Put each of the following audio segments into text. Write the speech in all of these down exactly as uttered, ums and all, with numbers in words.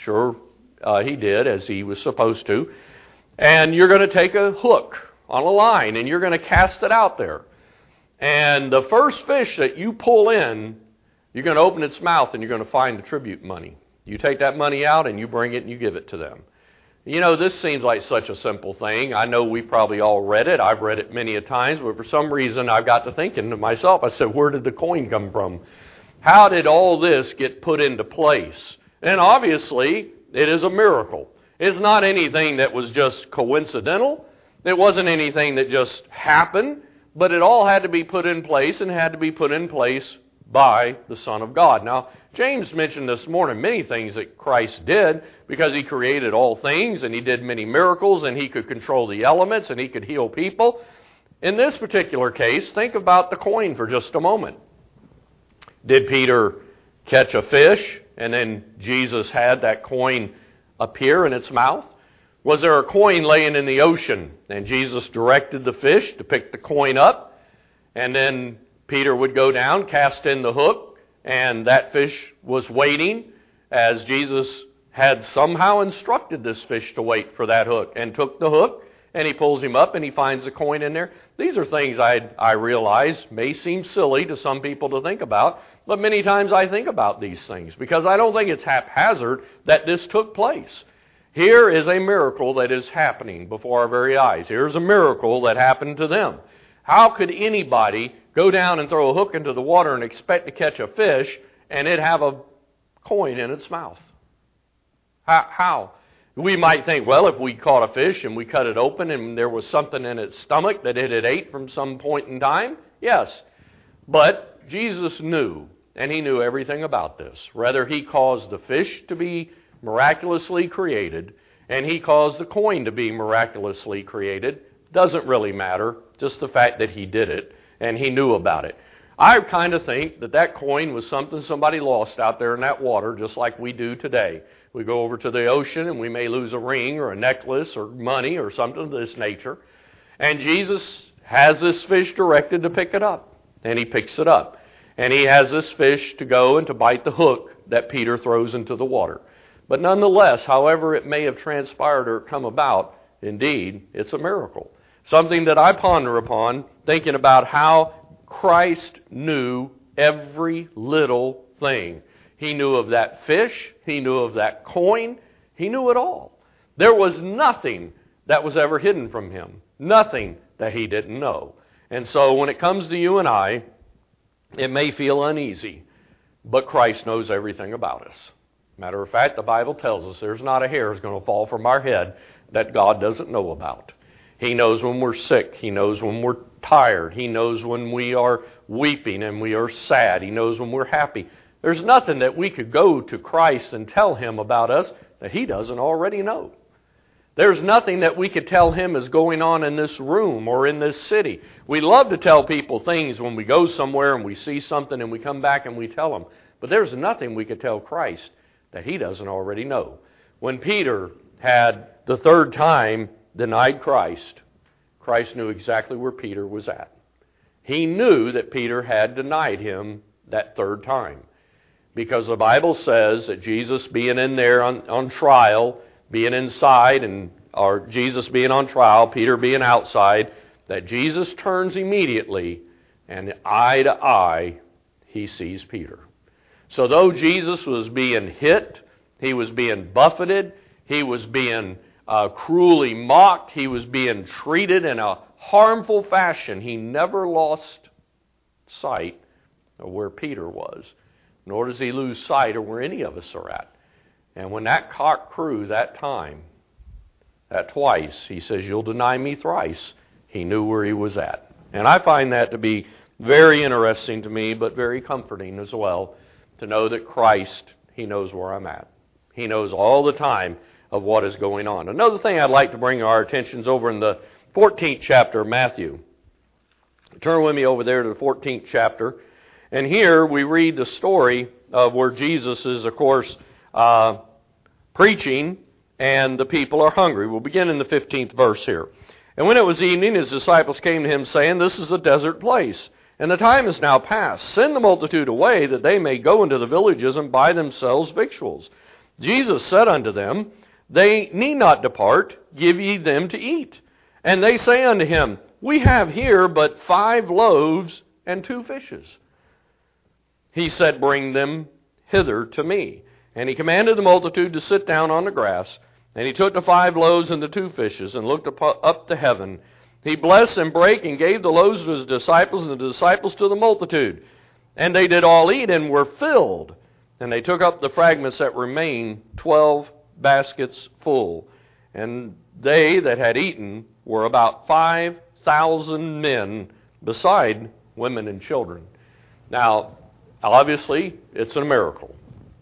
Sure, uh, he did, as he was supposed to. And you're going to take a hook on a line, and you're going to cast it out there. And the first fish that you pull in, you're going to open its mouth, and you're going to find the tribute money. You take that money out, and you bring it, and you give it to them. You know, this seems like such a simple thing. I know we probably all read it. I've read it many a times, but for some reason I've got to thinking to myself, I said, where did the coin come from? How did all this get put into place? And obviously, it is a miracle. It's not anything that was just coincidental. It wasn't anything that just happened, but it all had to be put in place and had to be put in place by the Son of God. Now, James mentioned this morning many things that Christ did because he created all things and he did many miracles and he could control the elements and he could heal people. In this particular case, think about the coin for just a moment. Did Peter catch a fish and then Jesus had that coin appear in its mouth? Was there a coin laying in the ocean and Jesus directed the fish to pick the coin up, and then Peter would go down, cast in the hook, and that fish was waiting as Jesus had somehow instructed this fish to wait for that hook, and took the hook and he pulls him up and he finds the coin in there? These are things I, I realize may seem silly to some people to think about, but many times I think about these things because I don't think it's haphazard that this took place. Here is a miracle that is happening before our very eyes. Here's a miracle that happened to them. How could anybody go down and throw a hook into the water and expect to catch a fish and it have a coin in its mouth? How? How? We might think, well, if we caught a fish and we cut it open and there was something in its stomach that it had ate from some point in time, yes. But Jesus knew, and he knew everything about this. Whether he caused the fish to be miraculously created and he caused the coin to be miraculously created, doesn't really matter. Just the fact that he did it and he knew about it. I kind of think that that coin was something somebody lost out there in that water, just like we do today. We go over to the ocean and we may lose a ring or a necklace or money or something of this nature. And Jesus has this fish directed to pick it up. And he picks it up. And he has this fish to go and to bite the hook that Peter throws into the water. But nonetheless, however it may have transpired or come about, indeed, it's a miracle. Something that I ponder upon, thinking about how Christ knew every little thing. He knew of that fish. He knew of that coin. He knew it all. There was nothing that was ever hidden from him. Nothing that he didn't know. And so when it comes to you and I, it may feel uneasy, but Christ knows everything about us. Matter of fact, the Bible tells us there's not a hair that's going to fall from our head that God doesn't know about. He knows when we're sick. He knows when we're tired. He knows when we are weeping and we are sad. He knows when we're happy. There's nothing that we could go to Christ and tell him about us that he doesn't already know. There's nothing that we could tell him is going on in this room or in this city. We love to tell people things when we go somewhere and we see something and we come back and we tell them. But there's nothing we could tell Christ that he doesn't already know. When Peter had the third time denied Christ, Christ knew exactly where Peter was at. He knew that Peter had denied him that third time. Because the Bible says that Jesus being in there on, on trial, being inside, and or Jesus being on trial, Peter being outside, that Jesus turns immediately, and eye to eye, he sees Peter. So though Jesus was being hit, he was being buffeted, he was being uh, cruelly mocked, he was being treated in a harmful fashion, he never lost sight of where Peter was. Nor does he lose sight of where any of us are at. And when that cock crew that time, that twice, he says, you'll deny me thrice, he knew where he was at. And I find that to be very interesting to me, but very comforting as well, to know that Christ, he knows where I'm at. He knows all the time of what is going on. Another thing I'd like to bring our attentions over in the fourteenth chapter of Matthew. Turn with me over there to the fourteenth chapter. And here we read the story of where Jesus is, of course, uh, preaching, and the people are hungry. We'll begin in the fifteenth verse here. And when it was evening, his disciples came to him, saying, this is a desert place, and the time is now past. Send the multitude away, that they may go into the villages and buy themselves victuals. Jesus said unto them, They need not depart, give ye them to eat. And they say unto him, We have here but five loaves and two fishes. He said, Bring them hither to me. And he commanded the multitude to sit down on the grass. And he took the five loaves and the two fishes, and looked up to heaven. He blessed and brake, and gave the loaves to his disciples, and the disciples to the multitude. And they did all eat, and were filled. And they took up the fragments that remained, twelve baskets full. And they that had eaten were about five thousand men, beside women and children. Now, obviously, it's a miracle.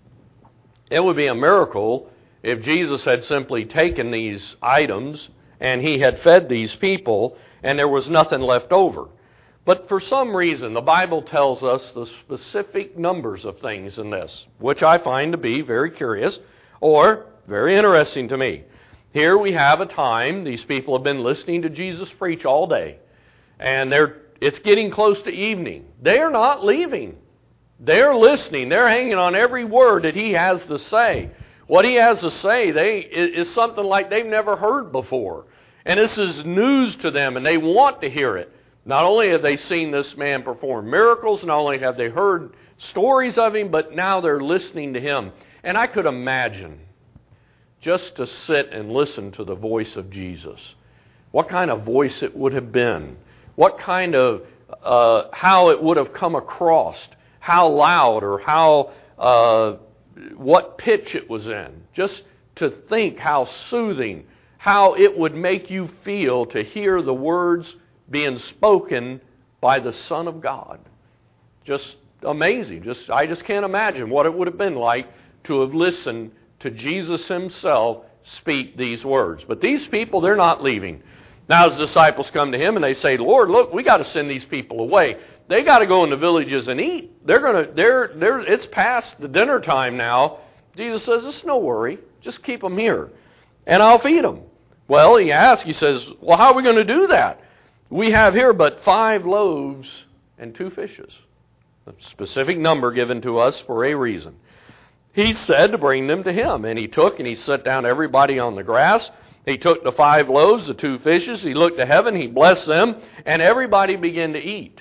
It would be a miracle if Jesus had simply taken these items and he had fed these people and there was nothing left over. But for some reason, the Bible tells us the specific numbers of things in this, which I find to be very curious or very interesting to me. Here we have a time, these people have been listening to Jesus preach all day, and they're it's getting close to evening. They're not leaving. They're listening. They're hanging on every word that he has to say. What he has to say they is something like they've never heard before. And this is news to them, and they want to hear it. Not only have they seen this man perform miracles, not only have they heard stories of him, but now they're listening to him. And I could imagine just to sit and listen to the voice of Jesus. What kind of voice it would have been. What kind of, uh, how it would have come across. How loud or how, uh, what pitch it was in. Just to think how soothing, how it would make you feel to hear the words being spoken by the Son of God. Just amazing. Just I just can't imagine what it would have been like to have listened to Jesus himself speak these words. But these people, they're not leaving. Now his disciples come to him and they say, Lord, look, we got to send these people away. They got to go in the villages and eat. They're going to, they're, they're, it's past the dinner time now. Jesus says, it's no worry. Just keep them here and I'll feed them. Well, he asks, he says, well, how are we going to do that? We have here but five loaves and two fishes. A specific number given to us for a reason. He said to bring them to him. And he took and he set down everybody on the grass. He took the five loaves, the two fishes. He looked to heaven. He blessed them. And everybody began to eat.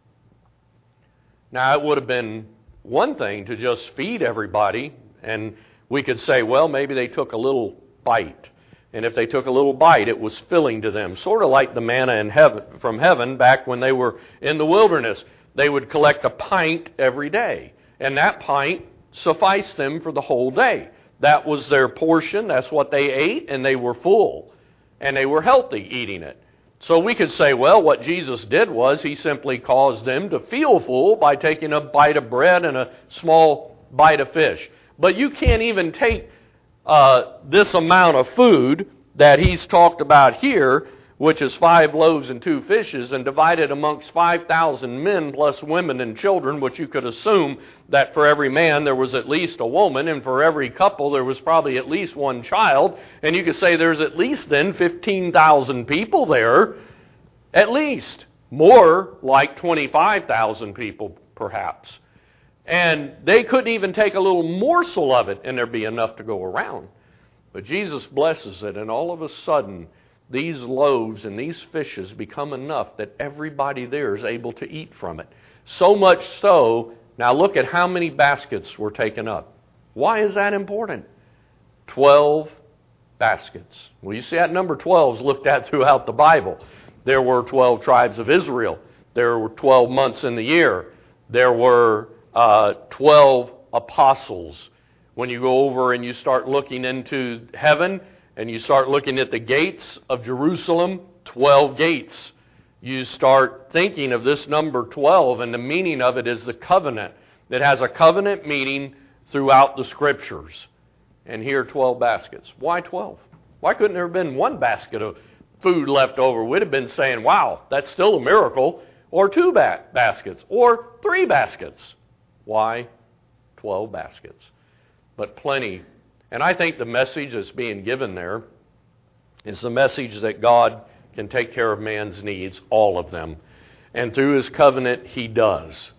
Now, it would have been one thing to just feed everybody. And we could say, well, maybe they took a little bite. And if they took a little bite, it was filling to them. Sort of like the manna in heaven, from heaven back when they were in the wilderness. They would collect a pint every day. And that pint sufficed them for the whole day. That was their portion. That's what they ate, and they were full. And they were healthy eating it. So we could say, well, what Jesus did was he simply caused them to feel full by taking a bite of bread and a small bite of fish. But you can't even take uh, this amount of food that he's talked about here, which is five loaves and two fishes, and divided amongst five thousand men plus women and children, which you could assume that for every man there was at least a woman, and for every couple there was probably at least one child, and you could say there's at least then fifteen thousand people there, at least. More like twenty-five thousand people perhaps. And they couldn't even take a little morsel of it and there'd be enough to go around. But Jesus blesses it, and all of a sudden these loaves and these fishes become enough that everybody there is able to eat from it. So much so, now look at how many baskets were taken up. Why is that important? Twelve baskets. Well, you see that number twelve is looked at throughout the Bible. There were twelve tribes of Israel. There were twelve months in the year. There were uh, twelve apostles. When you go over and you start looking into heaven, and you start looking at the gates of Jerusalem, twelve gates. You start thinking of this number twelve, and the meaning of it is the covenant. It has a covenant meaning throughout the Scriptures. And here, twelve baskets. Why twelve? Why couldn't there have been one basket of food left over? We'd have been saying, wow, that's still a miracle. Or two ba- baskets. Or three baskets. Why twelve baskets? But plenty. And I think the message that's being given there is the message that God can take care of man's needs, all of them. And through his covenant, he does.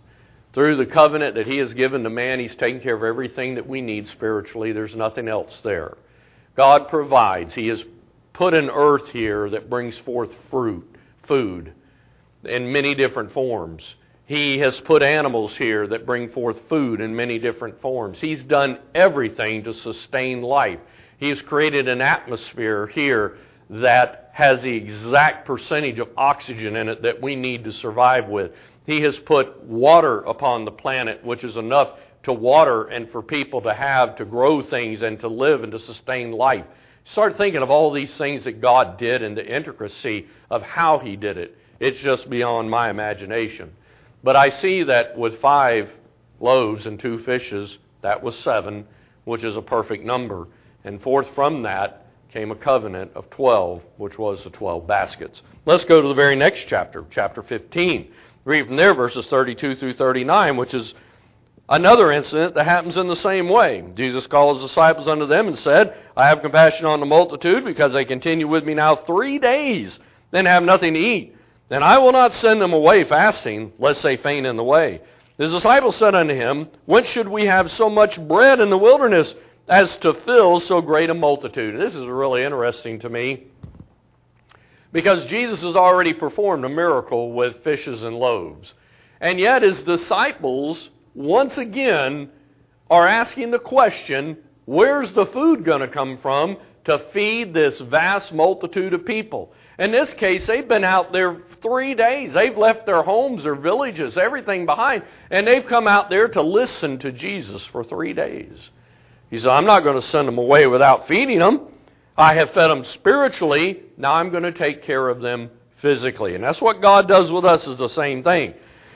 Through the covenant that He has given to man, He's taken care of everything that we need spiritually. There's nothing else there. God provides. He has put an earth here that brings forth fruit, food, in many different forms. He has put animals here that bring forth food in many different forms. He's done everything to sustain life. He has created an atmosphere here that has the exact percentage of oxygen in it that we need to survive with. He has put water upon the planet, which is enough to water and for people to have, to grow things and to live and to sustain life. Start thinking of all these things that God did and the intricacy of how He did it. It's just beyond my imagination. But I see that with five loaves and two fishes, that was seven, which is a perfect number. And forth from that came a covenant of twelve, which was the twelve baskets. Let's go to the very next chapter, chapter fifteen. Read from there verses thirty-two through thirty-nine, which is another incident that happens in the same way. Jesus called His disciples unto them and said, I have compassion on the multitude, because they continue with me now three days, then have nothing to eat. Then I will not send them away fasting, lest they faint in the way. His disciples said unto Him, Whence should we have so much bread in the wilderness, as to fill so great a multitude? And this is really interesting to me, because Jesus has already performed a miracle with fishes and loaves. And yet His disciples, once again, are asking the question, where's the food going to come from to feed this vast multitude of people? In this case, they've been out there three days. They've left their homes, their villages, everything behind, and they've come out there to listen to Jesus for three days. He said, I'm not going to send them away without feeding them. I have fed them spiritually. Now I'm going to take care of them physically. And that's what God does with us, is the same thing.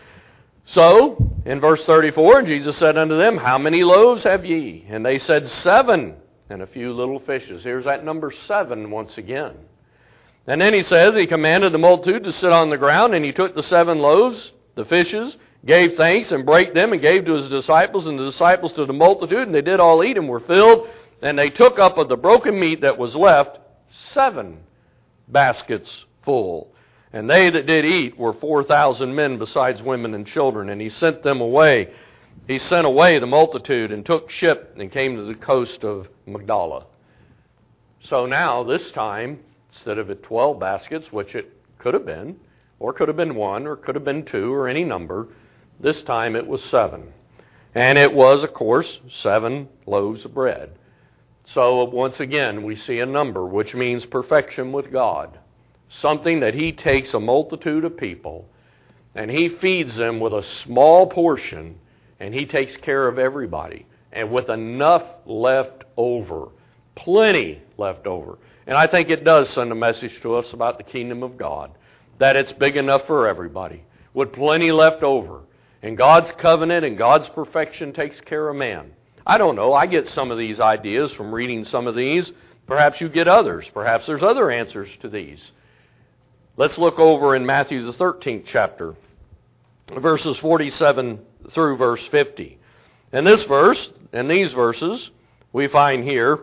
So, in verse thirty-four, and Jesus said unto them, How many loaves have ye? And they said, Seven, and a few little fishes. Here's that number seven once again. And then He says, He commanded the multitude to sit on the ground, and He took the seven loaves, the fishes, gave thanks, and brake them, and gave to His disciples, and the disciples to the multitude, and they did all eat, and were filled. And they took up of the broken meat that was left seven baskets full. And they that did eat were four thousand men, besides women and children. And He sent them away. He sent away the multitude, and took ship, and came to the coast of Magdala. So now, this time, instead of at twelve baskets, which it could have been, or could have been one, or could have been two, or any number, this time it was seven. And it was, of course, seven loaves of bread. So once again, we see a number, which means perfection with God. Something that He takes a multitude of people, and He feeds them with a small portion, and He takes care of everybody, and with enough left over. Plenty left over. And I think it does send a message to us about the kingdom of God, that it's big enough for everybody, with plenty left over. And God's covenant and God's perfection takes care of man. I don't know. I get some of these ideas from reading some of these. Perhaps you get others. Perhaps there's other answers to these. Let's look over in Matthew the thirteenth chapter, verses forty-seven through verse fifty. In this verse, in these verses, we find here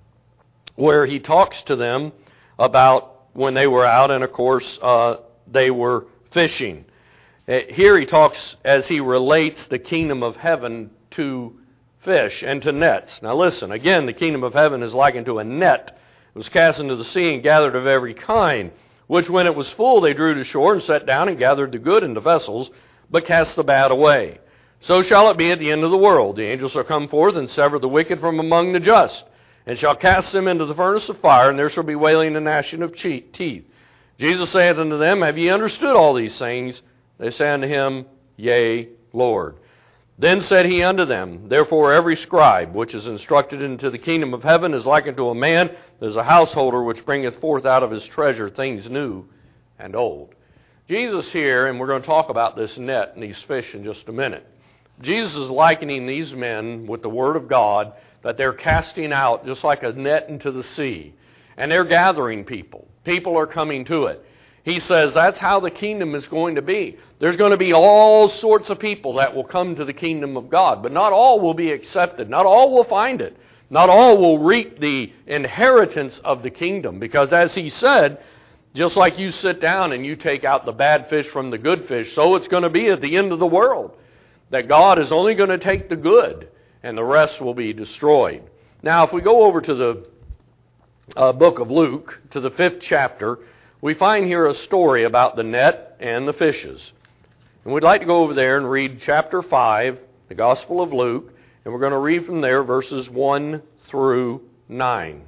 where He talks to them about when they were out, and of course uh, they were fishing. Here He talks as He relates the kingdom of heaven to fish and to nets. Now listen, again, the kingdom of heaven is likened to a net. It was cast into the sea and gathered of every kind, which when it was full they drew to shore and sat down and gathered the good into vessels, but cast the bad away. So shall it be at the end of the world. The angels shall come forth and sever the wicked from among the just, and shall cast them into the furnace of fire, and there shall be wailing and gnashing of teeth. Jesus saith unto them, Have ye understood all these things? They say unto Him, Yea, Lord. Then said He unto them, Therefore every scribe which is instructed into the kingdom of heaven is like unto a man that is a householder, which bringeth forth out of his treasure things new and old. Jesus here, and we're going to talk about this net and these fish in just a minute. Jesus is likening these men with the Word of God, that they're casting out just like a net into the sea. And they're gathering people. People are coming to it. He says that's how the kingdom is going to be. There's going to be all sorts of people that will come to the kingdom of God, but not all will be accepted. Not all will find it. Not all will reap the inheritance of the kingdom. Because as He said, just like you sit down and you take out the bad fish from the good fish, so it's going to be at the end of the world. that God is only going to take the good and the rest will be destroyed. Now, if we go over to the uh, book of Luke, to the fifth chapter, we find here a story about the net and the fishes. And we'd like to go over there and read chapter five, the Gospel of Luke, and we're going to read from there verses one through nine.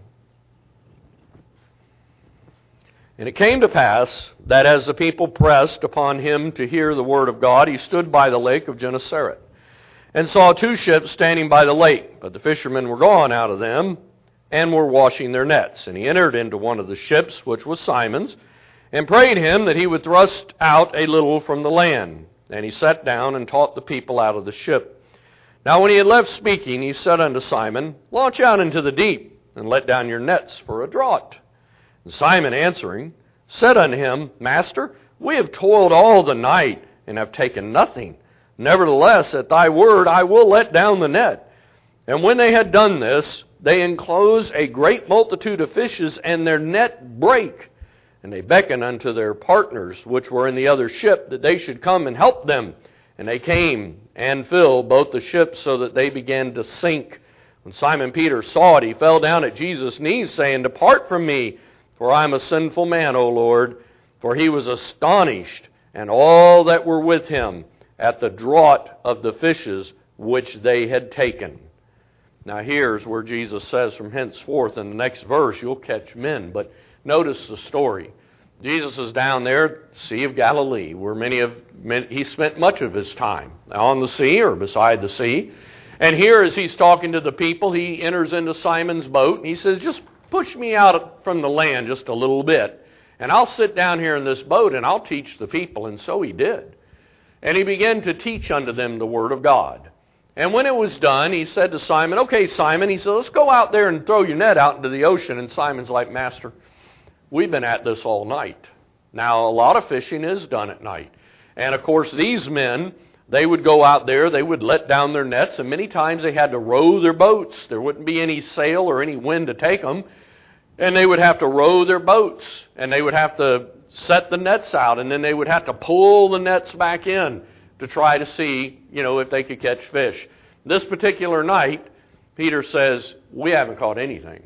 And it came to pass that as the people pressed upon him to hear the word of God, he stood by the lake of Gennesaret, and saw two ships standing by the lake. But the fishermen were gone out of them, and were washing their nets. And he entered into one of the ships, which was Simon's, and prayed him that he would thrust out a little from the land. And he sat down and taught the people out of the ship. Now when he had left speaking, he said unto Simon, Launch out into the deep, and let down your nets for a draught. And Simon answering said unto him, Master, we have toiled all the night, and have taken nothing. Nevertheless, at thy word I will let down the net. And when they had done this, they enclosed a great multitude of fishes, and their net brake. And they beckoned unto their partners, which were in the other ship, that they should come and help them. And they came and filled both the ships, so that they began to sink. When Simon Peter saw it, he fell down at Jesus' knees, saying, Depart from me, for I am a sinful man, O Lord. For he was astonished, and all that were with him, at the draught of the fishes which they had taken. Now here's where Jesus says, from henceforth, in the next verse, you'll catch men. But notice the story. Jesus is down there at the Sea of Galilee, where many of he spent much of his time, on the sea or beside the sea. And here, as he's talking to the people, he enters into Simon's boat, and he says, just push me out from the land just a little bit, and I'll sit down here in this boat, and I'll teach the people. And so he did. And he began to teach unto them the Word of God. And when it was done, he said to Simon, Okay, Simon, he said, let's go out there and throw your net out into the ocean. And Simon's like, Master, we've been at this all night. Now, a lot of fishing is done at night. And of course, these men, they would go out there, they would let down their nets, and many times they had to row their boats. There wouldn't be any sail or any wind to take them. And they would have to row their boats, and they would have to set the nets out, and then they would have to pull the nets back in to try to see, you know, if they could catch fish. This particular night, Peter says, we haven't caught anything.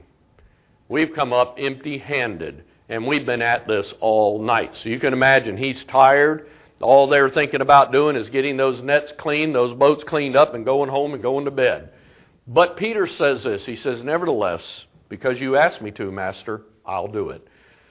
We've come up empty-handed, and we've been at this all night. So you can imagine he's tired. All they're thinking about doing is getting those nets cleaned, those boats cleaned up, and going home and going to bed. But Peter says this. He says, Nevertheless, because you asked me to, Master, I'll do it.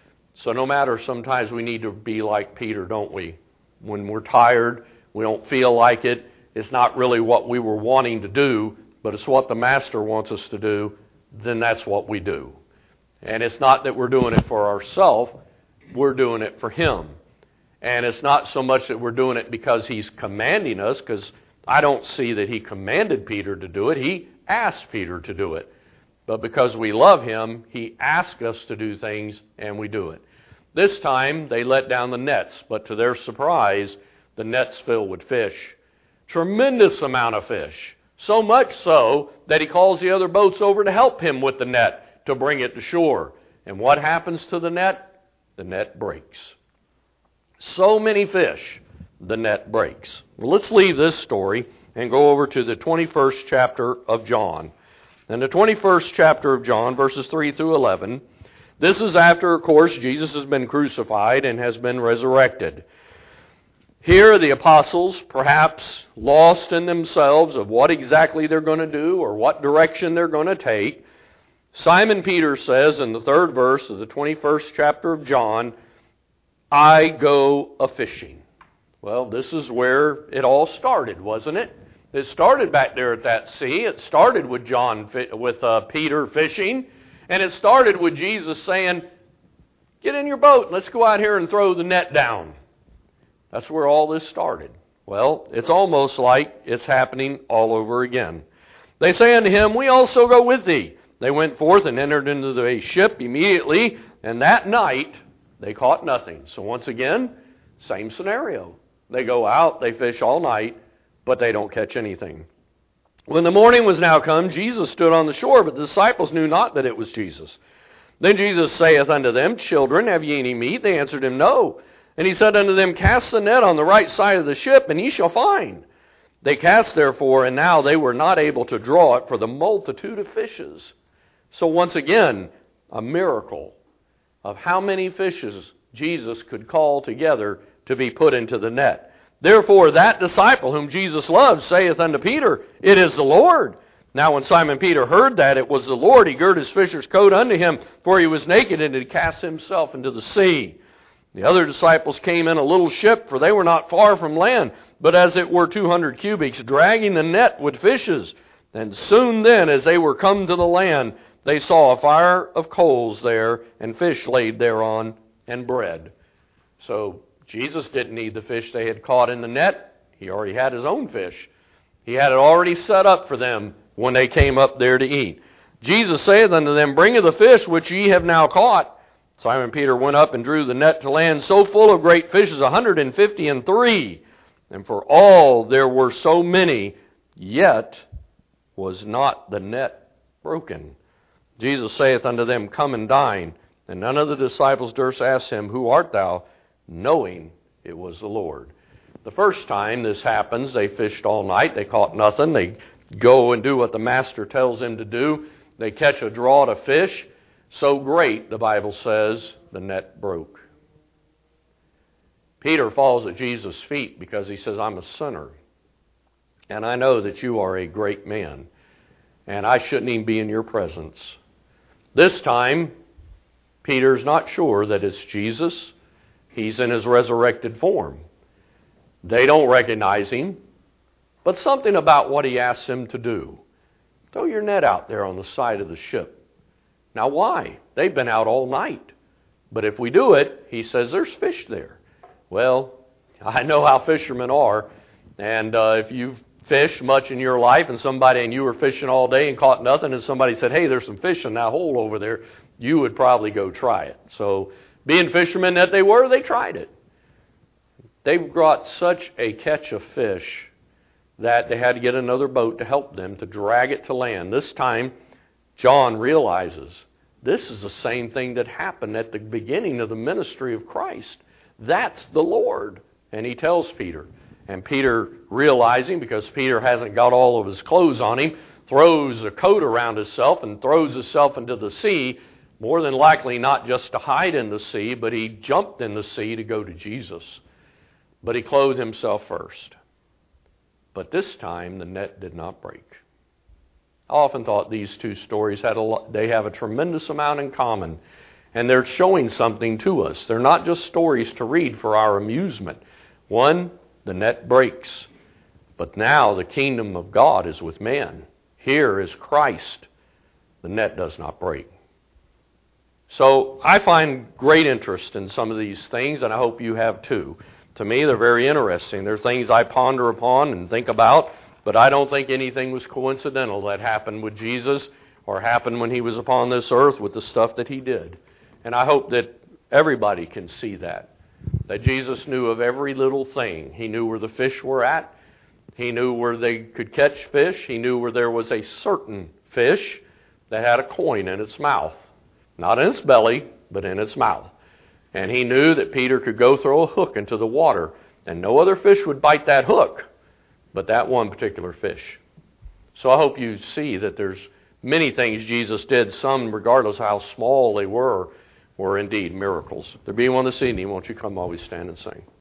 So no matter, sometimes we need to be like Peter, don't we? When we're tired, we don't feel like it. It's not really what we were wanting to do, but it's what the Master wants us to do. Then that's what we do. And it's not that we're doing it for ourselves. We're doing it for Him. And it's not so much that we're doing it because He's commanding us, because I don't see that He commanded Peter to do it. He asked Peter to do it. But because we love Him, He asks us to do things, and we do it. This time, they let down the nets, but to their surprise, the nets filled with fish. Tremendous amount of fish. So much so that he calls the other boats over to help him with the net to bring it to shore. And what happens to the net? The net breaks. So many fish, the net breaks. Well, let's leave this story and go over to the twenty-first chapter of John. In the twenty-first chapter of John, verses three through eleven, this is after, of course, Jesus has been crucified and has been resurrected. Here the apostles, perhaps lost in themselves of what exactly they're going to do or what direction they're going to take, Simon Peter says in the third verse of the twenty-first chapter of John, I go a-fishing. Well, this is where it all started, wasn't it? It started back there at that sea. It started with John, with uh, Peter fishing, and it started with Jesus saying, get in your boat, let's go out here and throw the net down. That's where all this started. Well, it's almost like it's happening all over again. They say unto him, we also go with thee. They went forth and entered into the ship immediately, and that night they caught nothing. So once again, same scenario. They go out, they fish all night, but they don't catch anything. When the morning was now come, Jesus stood on the shore, but the disciples knew not that it was Jesus. Then Jesus saith unto them, Children, have ye any meat? They answered him, No. And he said unto them, Cast the net on the right side of the ship, and ye shall find. They cast therefore, and now they were not able to draw it for the multitude of fishes. So once again, a miracle of how many fishes Jesus could call together to be put into the net. Therefore that disciple whom Jesus loved saith unto Peter, It is the Lord. Now when Simon Peter heard that it was the Lord, he girt his fisher's coat unto him, for he was naked, and did cast himself into the sea. The other disciples came in a little ship, for they were not far from land, but as it were two hundred cubits, dragging the net with fishes. And soon then, as they were come to the land, they saw a fire of coals there, and fish laid thereon, and bread. So Jesus didn't need the fish they had caught in the net. He already had his own fish. He had it already set up for them when they came up there to eat. Jesus saith unto them, Bring of the fish which ye have now caught. Simon Peter went up and drew the net to land, so full of great fishes, a hundred and fifty and three. And for all there were so many, yet was not the net broken. Jesus saith unto them, Come and dine. And none of the disciples durst ask him, Who art thou? Knowing it was the Lord. The first time this happens, they fished all night. They caught nothing. They go and do what the master tells them to do. They catch a draught of fish. So great, the Bible says, the net broke. Peter falls at Jesus' feet because he says, I'm a sinner. And I know that you are a great man. And I shouldn't even be in your presence. This time, Peter's not sure that it's Jesus. He's in his resurrected form. They don't recognize him. But something about what he asks them to do. Throw your net out there on the side of the ship. Now why? They've been out all night. But if we do it, he says, there's fish there. Well, I know how fishermen are. And uh, if you've fished much in your life and somebody and you were fishing all day and caught nothing and somebody said, hey, there's some fish in that hole over there, you would probably go try it. So being fishermen that they were, they tried it. They brought such a catch of fish that they had to get another boat to help them to drag it to land. This time, John realizes this is the same thing that happened at the beginning of the ministry of Christ. That's the Lord. And he tells Peter. And Peter, realizing, because Peter hasn't got all of his clothes on him, throws a coat around himself and throws himself into the sea, more than likely not just to hide in the sea, but he jumped in the sea to go to Jesus. But he clothed himself first. But this time, the net did not break. I often thought these two stories had a lot, they have a tremendous amount in common. And they're showing something to us. They're not just stories to read for our amusement. One, the net breaks. But now the kingdom of God is with man. Here is Christ. The net does not break. So I find great interest in some of these things, and I hope you have too. To me, they're very interesting. They're things I ponder upon and think about, but I don't think anything was coincidental that happened with Jesus or happened when he was upon this earth with the stuff that he did. And I hope that everybody can see that, that Jesus knew of every little thing. He knew where the fish were at. He knew where they could catch fish. He knew where there was a certain fish that had a coin in its mouth. Not in its belly, but in its mouth. And he knew that Peter could go throw a hook into the water, and no other fish would bite that hook, but that one particular fish. So I hope you see that there's many things Jesus did, some, regardless of how small they were, were indeed miracles. There be one this evening, won't you come while we stand and sing?